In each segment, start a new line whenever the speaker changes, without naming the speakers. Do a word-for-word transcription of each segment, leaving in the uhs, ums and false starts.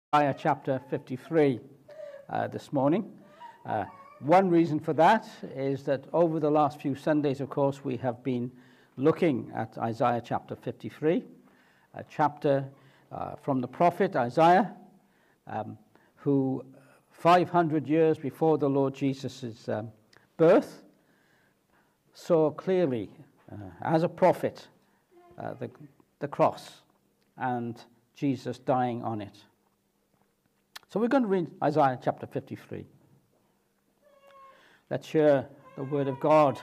Isaiah chapter fifty-three uh, this morning. Uh, one reason for that is that over the last few Sundays, of course, we have been looking at Isaiah chapter fifty-three, a chapter uh, from the prophet Isaiah, um, who five hundred years before the Lord Jesus' um, birth saw clearly, uh, as a prophet, uh, the, the cross and Jesus dying on it. So we're going to read Isaiah chapter fifty-three. Let's hear the word of God.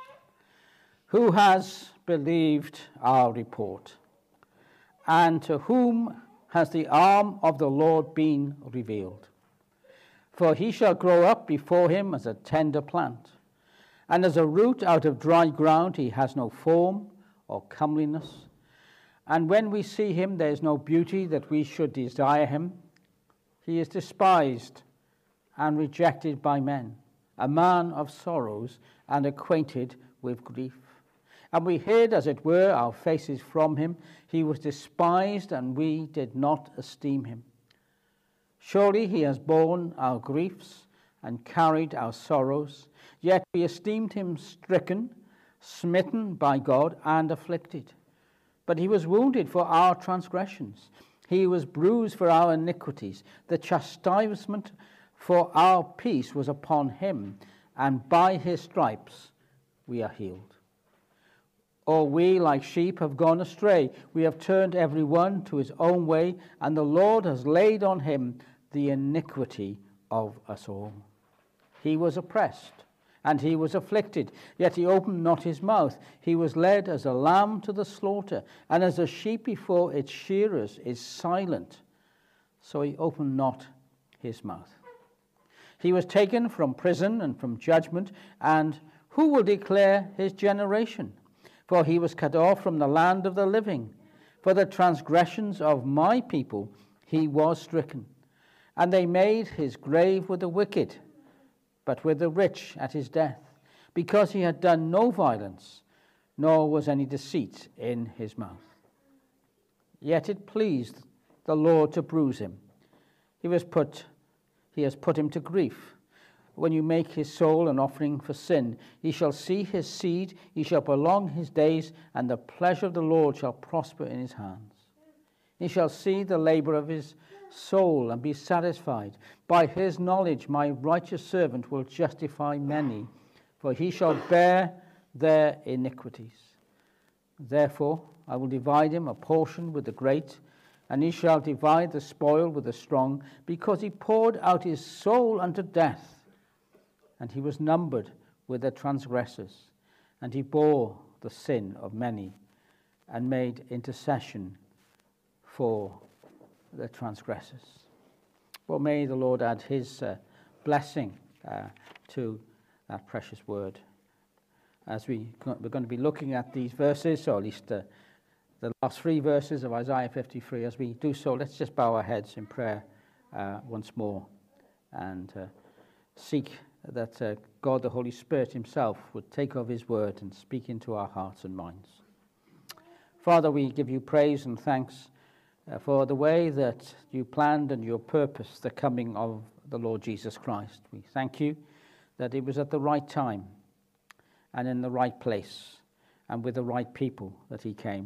Who has believed our report? And to whom has the arm of the Lord been revealed? For he shall grow up before him as a tender plant, and as a root out of dry ground. He has no form or comeliness. And when we see him, there is no beauty that we should desire him. He is despised and rejected by men, a man of sorrows and acquainted with grief. And we hid, as it were, our faces from him. He was despised, and we did not esteem him. Surely he has borne our griefs and carried our sorrows, yet we esteemed him stricken, smitten by God, and afflicted. But he was wounded for our transgressions. He was bruised for our iniquities. The chastisement for our peace was upon him, and by his stripes we are healed. All we like sheep have gone astray. We have turned every one to his own way, and the Lord has laid on him the iniquity of us all. He was oppressed, and he was afflicted, yet he opened not his mouth. He was led as a lamb to the slaughter, and as a sheep before its shearers is silent, so he opened not his mouth. He was taken from prison and from judgment, and who will declare his generation? For he was cut off from the land of the living. For the transgressions of my people he was stricken, and they made his grave with the wicked, but with the rich at his death, because he had done no violence, nor was any deceit in his mouth. Yet it pleased the Lord to bruise him. He was put, he has put him to grief. When you make his soul an offering for sin, he shall see his seed, he shall prolong his days, and the pleasure of the Lord shall prosper in his hands. He shall see the labor of his soul and be satisfied. By his knowledge my righteous servant will justify many, for he shall bear their iniquities. Therefore I will divide him a portion with the great, and he shall divide the spoil with the strong, because he poured out his soul unto death, and he was numbered with the transgressors, and he bore the sin of many, and made intercession for the transgressors. Well, may the Lord add his uh, blessing uh, to that precious word. As we, we're going to be looking at these verses, or at least uh, the last three verses of Isaiah fifty-three. As we do so, let's just bow our heads in prayer uh, once more and uh, seek that uh, God, the Holy Spirit himself, would take of his word and speak into our hearts and minds. Father, we give you praise and thanks Uh, for the way that you planned and your purpose the coming of the Lord Jesus Christ. We thank you that it was at the right time and in the right place and with the right people that he came.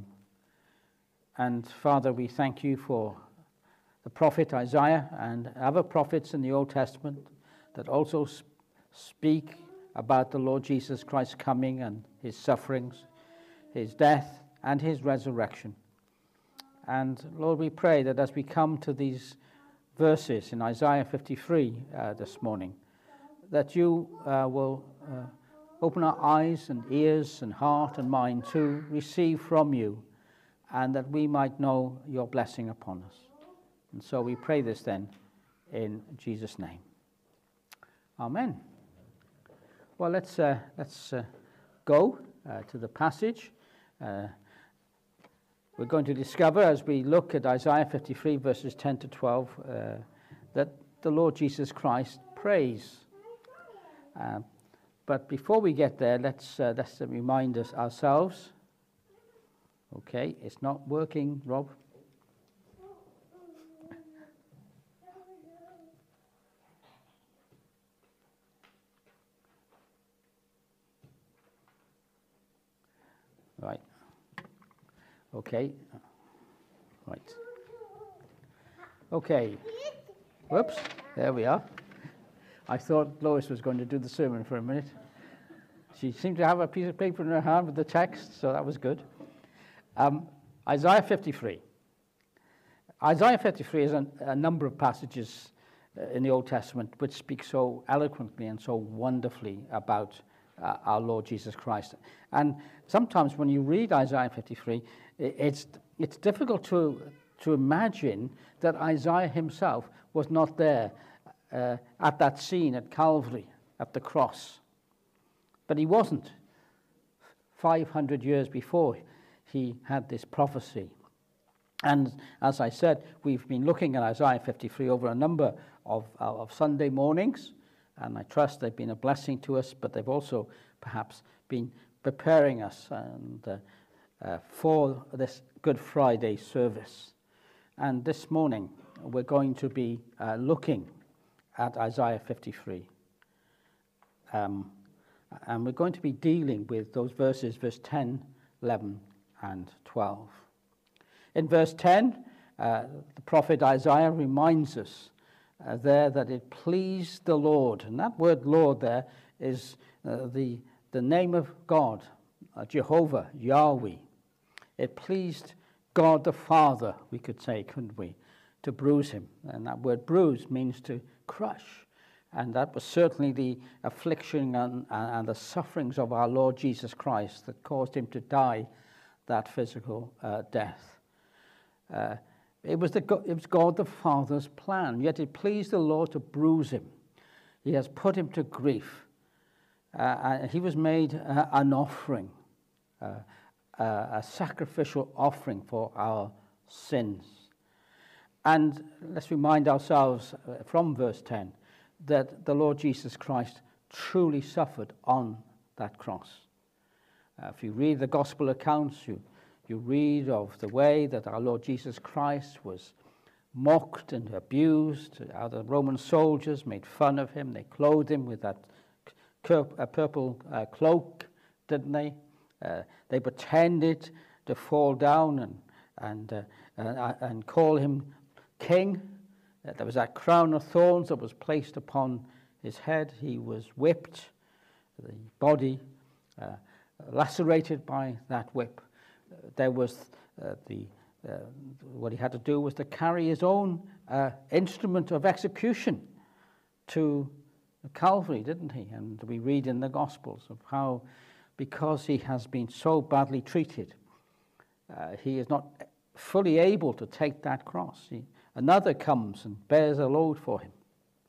And Father, we thank you for the prophet Isaiah and other prophets in the Old Testament that also sp- speak about the Lord Jesus Christ coming and his sufferings, his death and his resurrection. And Lord, we pray that as we come to these verses in Isaiah fifty-three uh, this morning, that you uh, will uh, open our eyes and ears and heart and mind to receive from you, and that we might know your blessing upon us. And so we pray this then in Jesus' name. Amen. Well, let's, uh, let's uh, go uh, to the passage. Uh, We're going to discover, as we look at Isaiah fifty-three, verses ten to twelve, uh, that the Lord Jesus Christ prays. Uh, but before we get there, let's, uh, let's remind us ourselves. Okay, it's not working, Rob. Right. Okay. Right. Okay. Whoops. There we are. I thought Lois was going to do the sermon for a minute. She seemed to have a piece of paper in her hand with the text, so that was good. Um, Isaiah fifty-three. Isaiah fifty-three is a, a number of passages uh, in the Old Testament which speak so eloquently and so wonderfully about uh, our Lord Jesus Christ. And sometimes when you read Isaiah fifty-three, it's it's difficult to to imagine that Isaiah himself was not there uh, at that scene at Calvary, at the cross. But he wasn't. five hundred years before, he had this prophecy. And as I said, we've been looking at Isaiah fifty-three over a number of, of Sunday mornings, and I trust they've been a blessing to us, but they've also perhaps been preparing us and, uh, uh, for this Good Friday service. And this morning, we're going to be uh, looking at Isaiah fifty-three. Um, and we're going to be dealing with those verses, verse ten, eleven, and twelve. In verse ten, uh, the prophet Isaiah reminds us uh, there that it pleased the Lord. And that word Lord there is uh, the, the name of God, uh, Jehovah, Yahweh. It pleased God the Father, we could say, couldn't we, to bruise him. And that word bruise means to crush. And that was certainly the affliction and, and the sufferings of our Lord Jesus Christ that caused him to die that physical uh, death. Uh, it was the it was God the Father's plan, yet it pleased the Lord to bruise him. He has put him to grief. Uh, and he was made uh, an offering, uh, uh, a sacrificial offering for our sins. And let's remind ourselves uh, from verse ten that the Lord Jesus Christ truly suffered on that cross. Uh, if you read the gospel accounts, you You read of the way that our Lord Jesus Christ was mocked and abused. How the Roman soldiers made fun of him. They clothed him with that purple uh, cloak, didn't they? Uh, they pretended to fall down and and uh, uh, and call him king. Uh, there was that crown of thorns that was placed upon his head. He was whipped, the body uh, lacerated by that whip. There was uh, the uh, what he had to do was to carry his own uh, instrument of execution to Calvary, didn't he? And we read in the Gospels of how, because he has been so badly treated, uh, he is not fully able to take that cross. He, another comes and bears a load for him.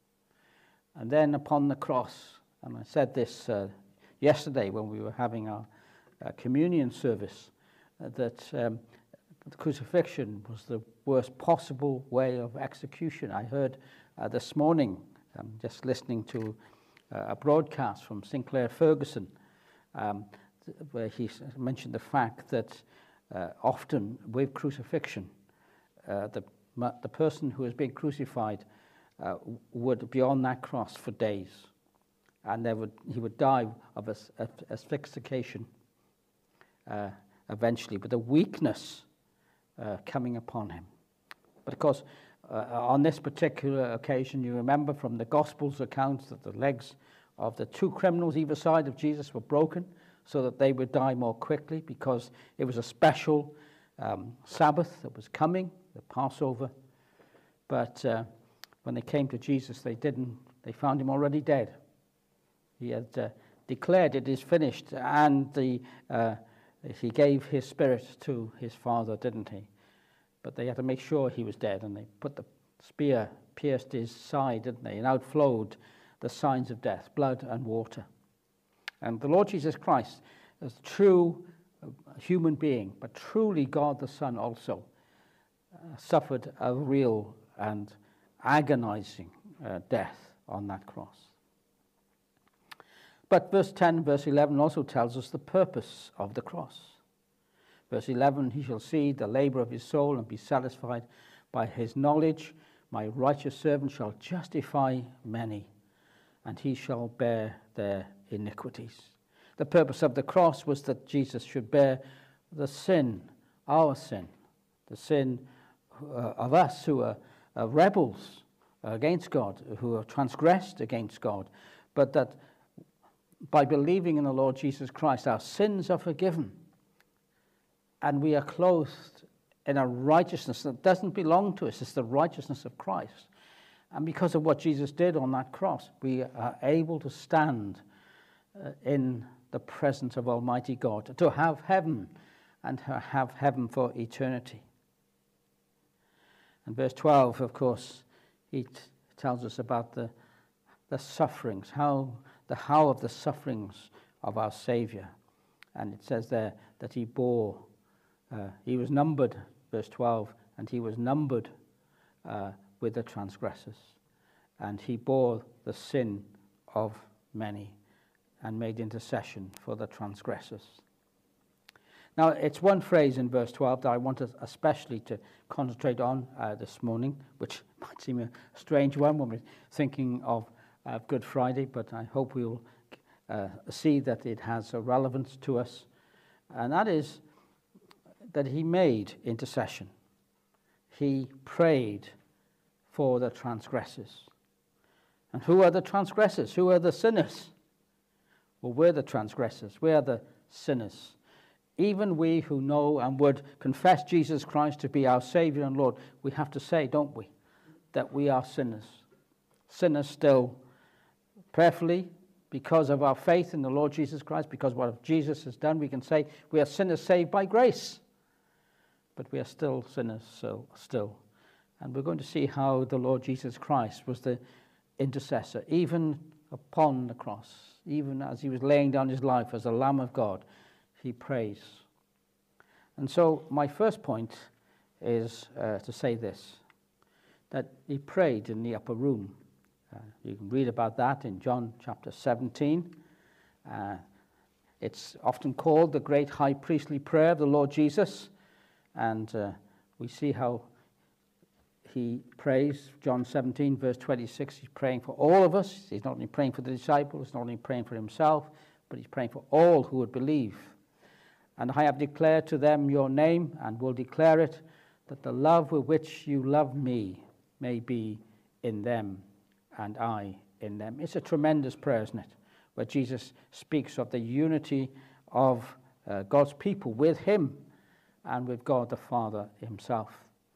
And then upon the cross, and I said this uh, yesterday when we were having our uh, communion service, that um, the crucifixion was the worst possible way of execution. I heard uh, this morning, um, just listening to uh, a broadcast from Sinclair Ferguson, um, th- where he mentioned the fact that uh, often with crucifixion, uh, the, the person who is being crucified uh, would be on that cross for days, and they would, he would die of as, as, asphyxiation. Uh, eventually, with a weakness uh, coming upon him. But of course, uh, on this particular occasion, you remember from the Gospels accounts that the legs of the two criminals either side of Jesus were broken so that they would die more quickly, because it was a special um, Sabbath that was coming, the Passover. But uh, when they came to Jesus, they didn't, they found him already dead. He had uh, declared it is finished, and the uh, he gave his spirit to his Father, didn't he? But they had to make sure he was dead, and they put the spear, pierced his side, didn't they? And out flowed the signs of death, blood and water. And the Lord Jesus Christ, as a true human being, but truly God the Son also, uh, suffered a real and agonizing uh, death on that cross. But verse ten, verse eleven also tells us the purpose of the cross. Verse eleven, he shall see the labor of his soul and be satisfied by his knowledge. My righteous servant shall justify many, and he shall bear their iniquities. The purpose of the cross was that Jesus should bear the sin, our sin, the sin uh, of us who are uh, rebels against God, who are transgressed against God, but that by believing in the Lord Jesus Christ, our sins are forgiven, and we are clothed in a righteousness that doesn't belong to us. It's the righteousness of Christ. And because of what Jesus did on that cross, we are able to stand uh, in the presence of Almighty God, to have heaven, and to have heaven for eternity. And verse twelve, of course, he t- tells us about the, the sufferings, how the how of the sufferings of our Saviour. And it says there that he bore, uh, he was numbered, verse twelve, and he was numbered uh, with the transgressors. And he bore the sin of many and made intercession for the transgressors. Now, it's one phrase in verse twelve that I wanted especially to concentrate on uh, this morning, which might seem a strange one when we're thinking of uh, Good Friday, but I hope we'll uh, see that it has a relevance to us. And that is that he made intercession. He prayed for the transgressors. And who are the transgressors? Who are the sinners? Well, we're the transgressors. We are the sinners. Even we who know and would confess Jesus Christ to be our Savior and Lord, we have to say, don't we, that we are sinners. Sinners still, prayerfully, because of our faith in the Lord Jesus Christ, because of what Jesus has done, we can say we are sinners saved by grace. But we are still sinners so, still. And we're going to see how the Lord Jesus Christ was the intercessor, even upon the cross, even as he was laying down his life as a Lamb of God, he prays. And so my first point is uh, to say this, that he prayed in the upper room. Uh, you can read about that in John chapter seventeen. Uh, it's often called the great high priestly prayer of the Lord Jesus, and uh, we see how he prays. John seventeen, verse twenty-six, he's praying for all of us. He's not only praying for the disciples, not only praying for himself, but he's praying for all who would believe. And I have declared to them your name, and will declare it, that the love with which you love me may be in them, and I in them. It's a tremendous prayer, isn't it? Where Jesus speaks of the unity of uh, God's people with him and with God the Father himself.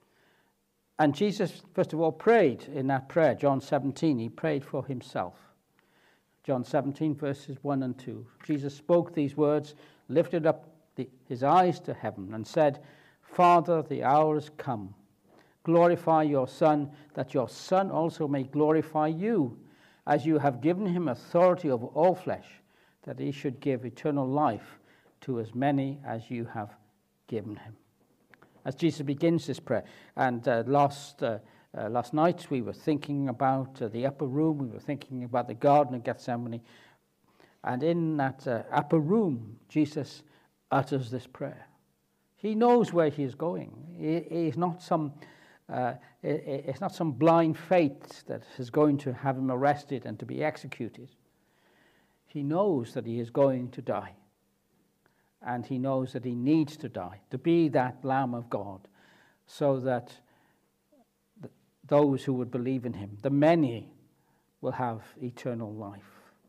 And Jesus, first of all, prayed in that prayer, John seventeen, he prayed for himself. John seventeen, verses one and two. Jesus spoke these words, lifted up the, his eyes to heaven, and said, Father, the hour has come. Glorify your Son, that your Son also may glorify you, as you have given him authority over all flesh, that he should give eternal life to as many as you have given him. As Jesus begins this prayer, and uh, last uh, uh, last night we were thinking about uh, the upper room, we were thinking about the Garden of Gethsemane, and in that uh, upper room, Jesus utters this prayer. He knows where he is going. He, he is not some, uh, it, it's not some blind fate that is going to have him arrested and to be executed. He knows that he is going to die. And he knows that he needs to die, to be that Lamb of God, so that th- those who would believe in him, the many, will have eternal life.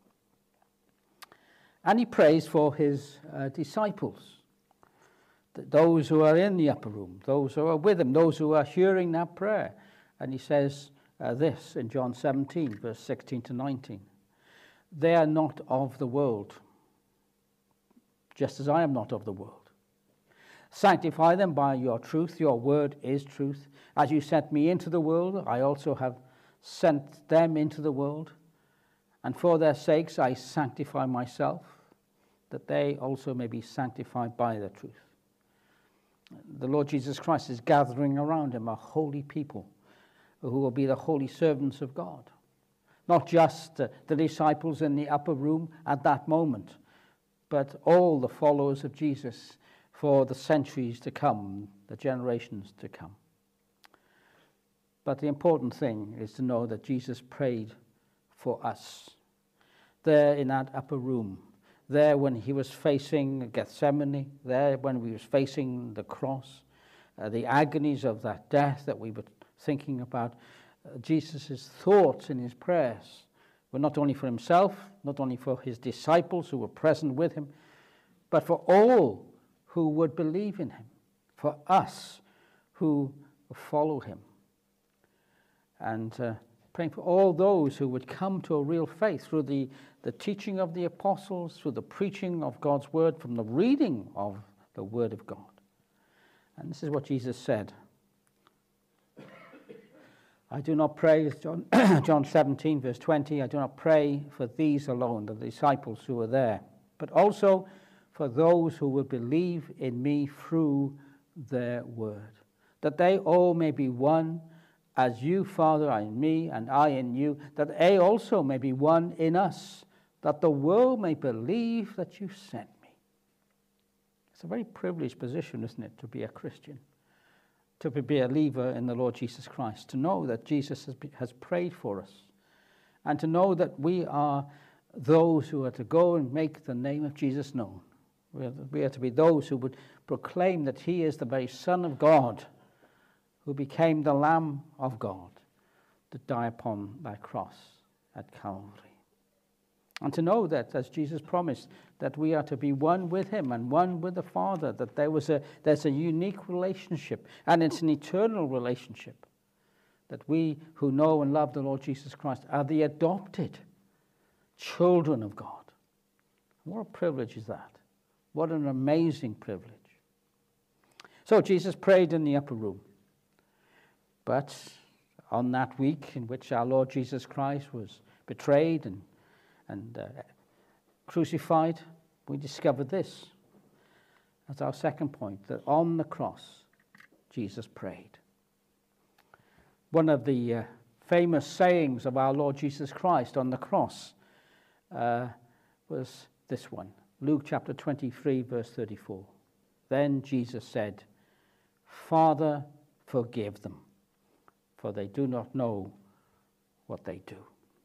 And he prays for his uh, disciples, th- those who are in the upper room, those who are with him, those who are hearing that prayer. And he says uh, this in John seventeen, verse sixteen to nineteen. They are not of the world, just as I am not of the world. Sanctify them by your truth. Your word is truth. As you sent me into the world, I also have sent them into the world. And for their sakes I sanctify myself, that they also may be sanctified by the truth. The Lord Jesus Christ is gathering around him a holy people who will be the holy servants of God. Not just uh, the disciples in the upper room at that moment, but all the followers of Jesus for the centuries to come, the generations to come. But the important thing is to know that Jesus prayed for us. There in that upper room, there when he was facing Gethsemane, there when he was facing the cross, uh, the agonies of that death that we were thinking about. Uh, Jesus' thoughts in his prayers were not only for himself, not only for his disciples who were present with him, but for all who would believe in him, for us who follow him. And uh, praying for all those who would come to a real faith through the, the teaching of the apostles, through the preaching of God's word, from the reading of the word of God. And this is what Jesus said. I do not pray, John, John seventeen, verse twenty, I do not pray for these alone, the disciples who are there, but also for those who will believe in me through their word, that they all may be one, as you, Father, are in me, and I in you, that they also may be one in us, that the world may believe that you sent me. It's a very privileged position, isn't it, to be a Christian, to be a believer in the Lord Jesus Christ, to know that Jesus has, has prayed for us, and to know that we are those who are to go and make the name of Jesus known. We are, we are to be those who would proclaim that he is the very Son of God, who became the Lamb of God to die upon that cross at Calvary. And to know that, as Jesus promised, that we are to be one with him and one with the Father, that there was a, there's a unique relationship, and it's an eternal relationship, that we who know and love the Lord Jesus Christ are the adopted children of God. What a privilege is that? What an amazing privilege. So Jesus prayed in the upper room. But on that week in which our Lord Jesus Christ was betrayed and, and uh, crucified, we discovered this as our second point, that on the cross, Jesus prayed. One of the uh, famous sayings of our Lord Jesus Christ on the cross uh, was this one, Luke chapter twenty-three, verse thirty-four. Then Jesus said, Father, forgive them, for they do not know what they do.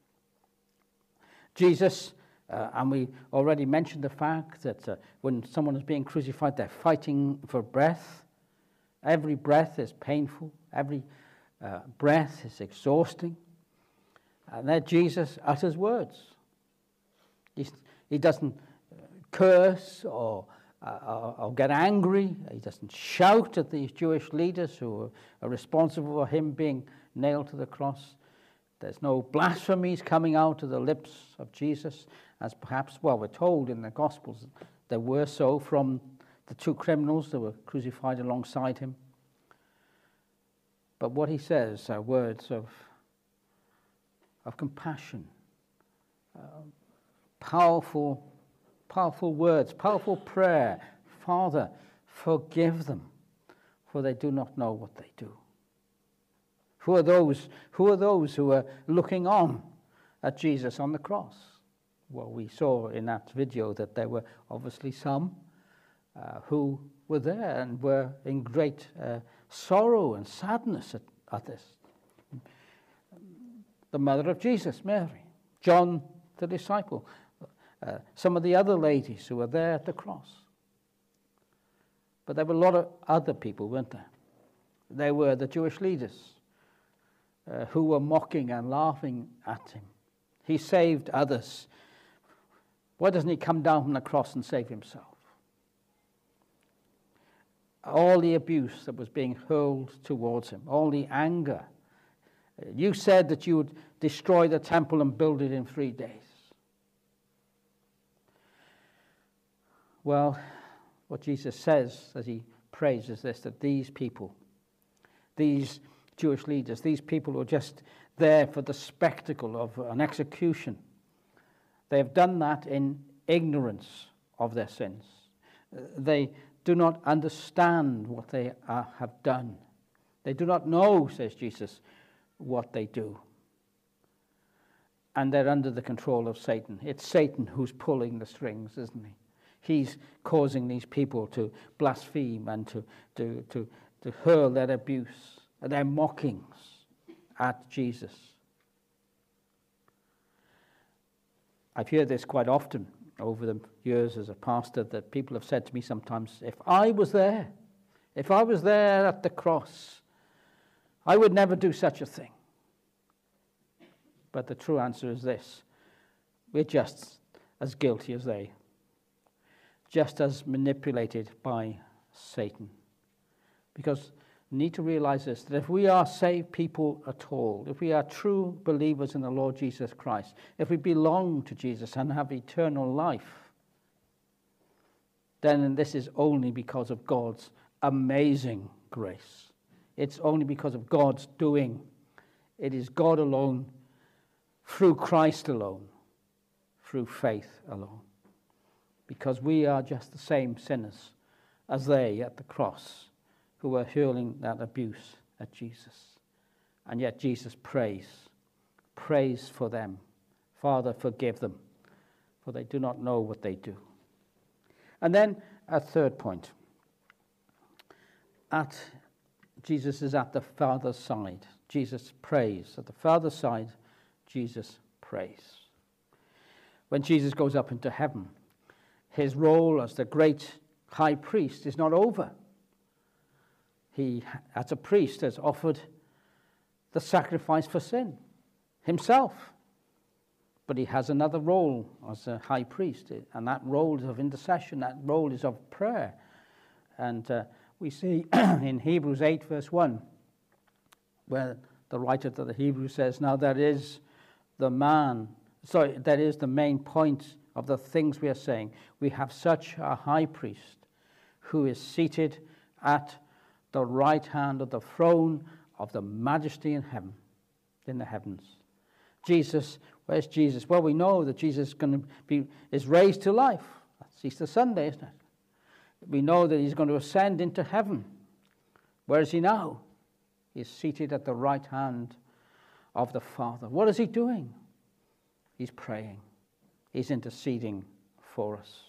Jesus, uh, and we already mentioned the fact that uh, when someone is being crucified, they're fighting for breath. Every breath is painful. Every uh, breath is exhausting. And then Jesus utters words. He's, he doesn't curse or, uh, or, or get angry. He doesn't shout at these Jewish leaders who are, are responsible for him being nailed to the cross. There's no blasphemies coming out of the lips of Jesus, as perhaps, well, we're told in the Gospels there were so from the two criminals that were crucified alongside him. But what he says are words of, of compassion, uh, powerful Powerful words, powerful prayer. Father, forgive them, for they do not know what they do. Who are those, who are those who are looking on at Jesus on the cross? Well, we saw in that video that there were obviously some uh, who were there and were in great uh, sorrow and sadness at, at this. The mother of Jesus, Mary, John the disciple, Uh, some of the other ladies who were there at the cross. But there were a lot of other people, weren't there? They were the Jewish leaders uh, who were mocking and laughing at him. He saved others. Why doesn't he come down from the cross and save himself? All the abuse that was being hurled towards him, all the anger. You said that you would destroy the temple and build it in three days. Well, what Jesus says as he prays is this, that these people, these Jewish leaders, these people who are just there for the spectacle of an execution, they have done that in ignorance of their sins. They do not understand what they are, have done. They do not know, says Jesus, what they do. And they're under the control of Satan. It's Satan who's pulling the strings, isn't he? He's causing these people to blaspheme and to, to, to, to hurl their abuse, their mockings at Jesus. I've heard this quite often over the years as a pastor that people have said to me sometimes, if I was there, if I was there at the cross, I would never do such a thing. But the true answer is this: we're just as guilty as they, just as manipulated by Satan. Because we need to realize this, that if we are saved people at all, if we are true believers in the Lord Jesus Christ, if we belong to Jesus and have eternal life, then this is only because of God's amazing grace. It's only because of God's doing. It is God alone, through Christ alone, through faith alone. Because we are just the same sinners as they at the cross, who were hurling that abuse at Jesus. And yet Jesus prays, prays for them. Father, forgive them, for they do not know what they do. And then a third point. At Jesus is at the Father's side. Jesus prays. At the Father's side, Jesus prays. When Jesus goes up into heaven, his role as the great high priest is not over. He, as a priest, has offered the sacrifice for sin himself. But he has another role as a high priest, and that role is of intercession, that role is of prayer. And uh, we see in Hebrews eight, verse one, where the writer to the Hebrews says, now that is the man, sorry, that is the main point of the things we are saying. We have such a high priest who is seated at the right hand of the throne of the majesty in heaven, in the heavens. Jesus, where's Jesus? Well, we know that Jesus is going to be is raised to life. That's Easter Sunday, isn't it? We know that he's going to ascend into heaven. Where is he now? He's seated at the right hand of the Father. What is he doing? He's praying. He's interceding for us.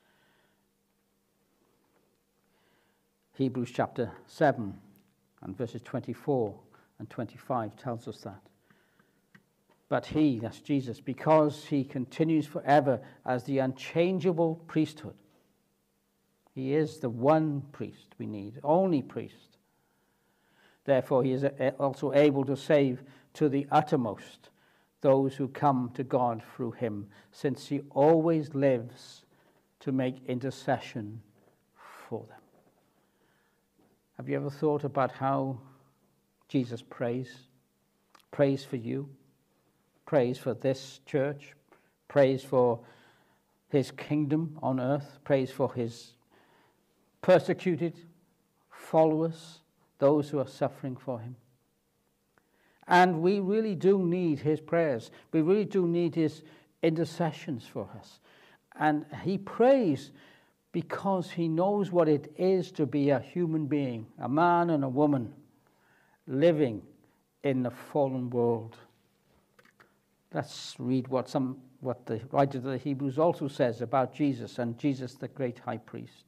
Hebrews chapter seven and verses twenty-four and twenty-five tells us that. But he, that's Jesus, because he continues forever as the unchangeable priesthood. He is the one priest we need, only priest. Therefore, he is also able to save to the uttermost those who come to God through him, since he always lives to make intercession for them. Have you ever thought about how Jesus prays? Prays for you, prays for this church, prays for his kingdom on earth, prays for his persecuted followers, those who are suffering for him. And we really do need his prayers. We really do need his intercessions for us. And he prays because he knows what it is to be a human being, a man and a woman, living in the fallen world. Let's read what some what the writer of the Hebrews also says about Jesus and Jesus, the great high priest.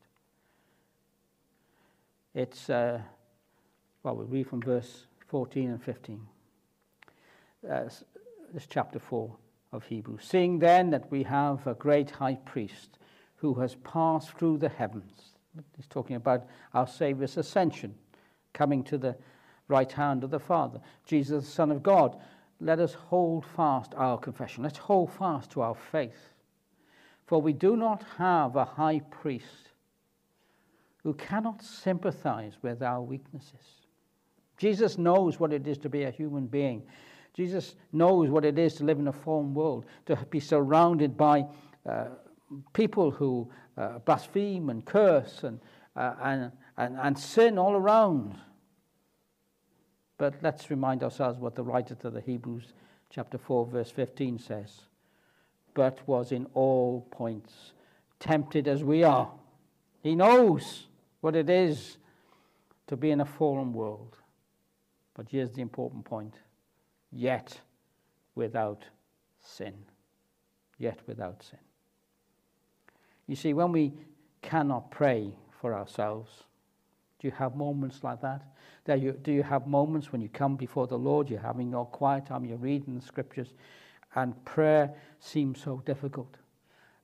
It's, uh, well, we'll read from verse fourteen and fifteen. Uh, this chapter four of Hebrews. Seeing then that we have a great high priest who has passed through the heavens. He's talking about our Saviour's ascension, coming to the right hand of the Father. Jesus, the Son of God. Let us hold fast our confession. Let's hold fast to our faith. For we do not have a high priest who cannot sympathize with our weaknesses. Jesus knows what it is to be a human being. Jesus knows what it is to live in a fallen world, to be surrounded by uh, people who uh, blaspheme and curse and, uh, and, and, and sin all around. But let's remind ourselves what the writer to the Hebrews chapter four verse fifteen says. But was in all points tempted as we are. He knows what it is to be in a fallen world. But here's the important point. Yet without sin. Yet without sin. You see, when we cannot pray for ourselves, do you have moments like that? Do you, do you have moments when you come before the Lord, you're having your quiet time, you're reading the scriptures, and prayer seems so difficult?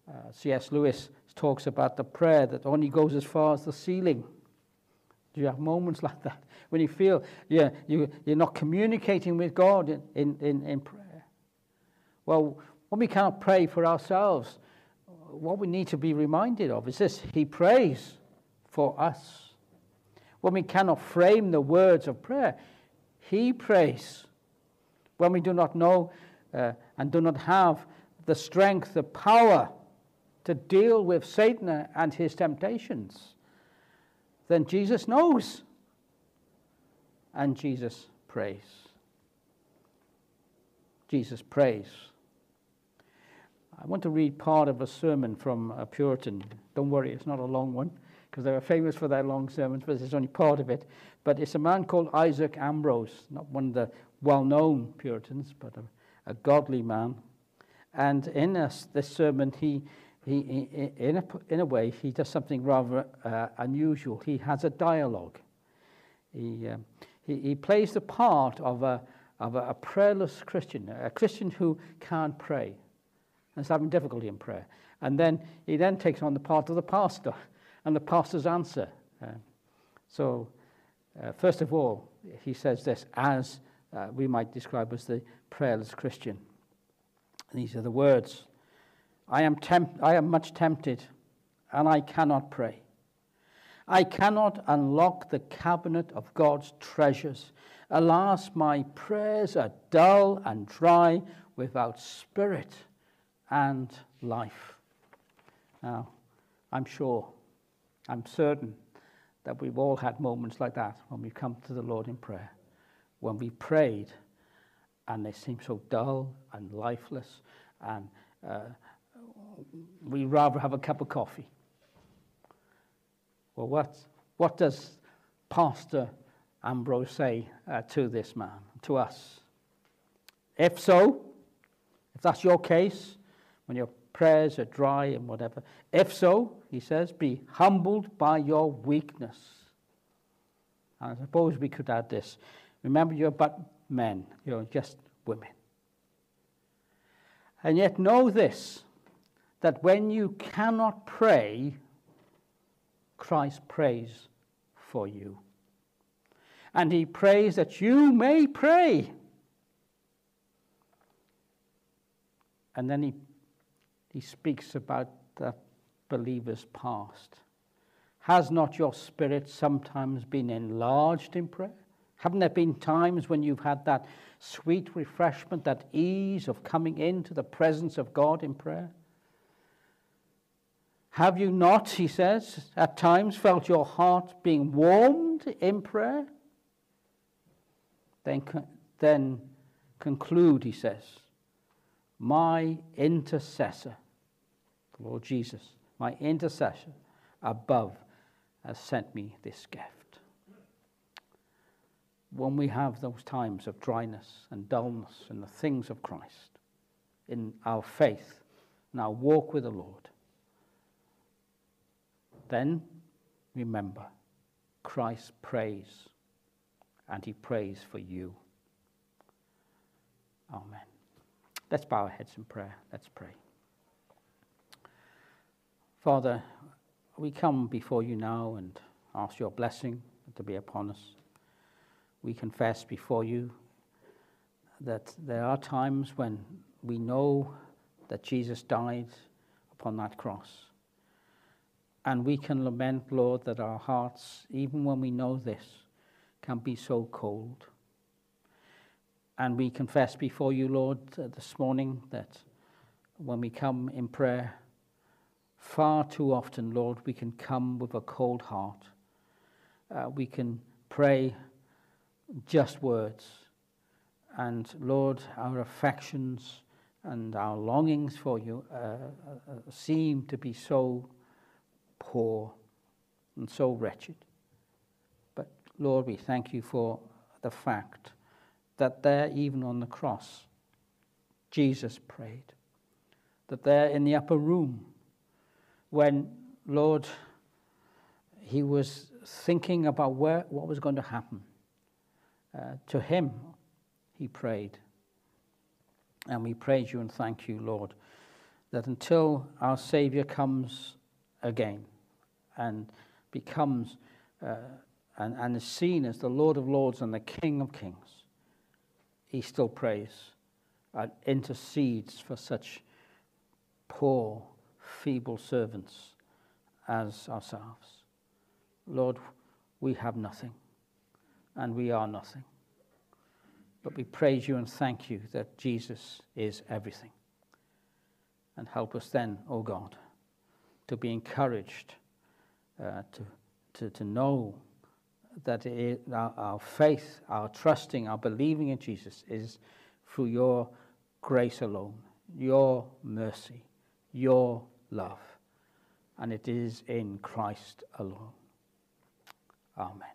Uh, C S Lewis talks about the prayer that only goes as far as the ceiling. Do you have moments like that when you feel yeah, you, you're not communicating with God in, in, in, in prayer? Well, when we cannot pray for ourselves, what we need to be reminded of is this: He prays for us. When we cannot frame the words of prayer, He prays. When we do not know uh, and do not have the strength, the power to deal with Satan and his temptations, then Jesus knows, and Jesus prays. Jesus prays. I want to read part of a sermon from a Puritan. Don't worry, it's not a long one, because they were famous for their long sermons, but it's only part of it. But it's a man called Isaac Ambrose, not one of the well-known Puritans, but a, a godly man. And in a, this sermon, he, he, he in, a, in a way, he does something rather uh, unusual. He has a dialogue. He, um, he, he plays the part of a, of a, a prayerless Christian, a Christian who can't pray and is having difficulty in prayer. And then he then takes on the part of the pastor and the pastor's answer. Uh, so, uh, first of all, he says this, as uh, we might describe as the prayerless Christian. These are the words: I am temp- I am much tempted, and I cannot pray. I cannot unlock the cabinet of God's treasures. Alas, my prayers are dull and dry, without spirit and life. Now, I'm sure, I'm certain that we've all had moments like that when we come to the Lord in prayer, when we prayed and they seem so dull and lifeless, and uh, we'd rather have a cup of coffee. Well, what, what does Pastor Ambrose say uh, to this man, to us? If so, if that's your case, when your prayers are dry and whatever, if so, he says, be humbled by your weakness. And I suppose we could add this: remember, you're but men, you're just women. And yet know this, that when you cannot pray, Christ prays for you. And he prays that you may pray. And then he, he speaks about the believer's past. Has not your spirit sometimes been enlarged in prayer? Haven't there been times when you've had that sweet refreshment, that ease of coming into the presence of God in prayer? Have you not, he says, at times felt your heart being warmed in prayer? Then, then conclude, he says, my intercessor, the Lord Jesus, my intercessor above has sent me this gift. When we have those times of dryness and dullness in the things of Christ, in our faith, in our walk with the Lord, then remember, Christ prays, and he prays for you. Amen. Let's bow our heads in prayer. Let's pray. Father, we come before you now and ask your blessing to be upon us. We confess before you that there are times when we know that Jesus died upon that cross. And we can lament, Lord, that our hearts, even when we know this, can be so cold. And we confess before you, Lord, this morning that when we come in prayer, far too often, Lord, we can come with a cold heart. Uh, we can pray just words. And Lord, our affections and our longings for you uh, uh, seem to be so poor and so wretched. But Lord, we thank you for the fact that there, even on the cross, Jesus prayed. That there in the upper room, when, Lord, he was thinking about where what was going to happen, uh, to him he prayed. And we praise you and thank you, Lord, that until our Saviour comes again and becomes uh, and, and is seen as the Lord of Lords and the King of Kings, he still prays and intercedes for such poor, feeble servants as ourselves. Lord, we have nothing, and we are nothing. But we praise you and thank you that Jesus is everything. And help us then, O God, to be encouraged, uh, to, to, to know that it, our, our faith, our trusting, our believing in Jesus is through your grace alone, your mercy, your love. And it is in Christ alone. Amen.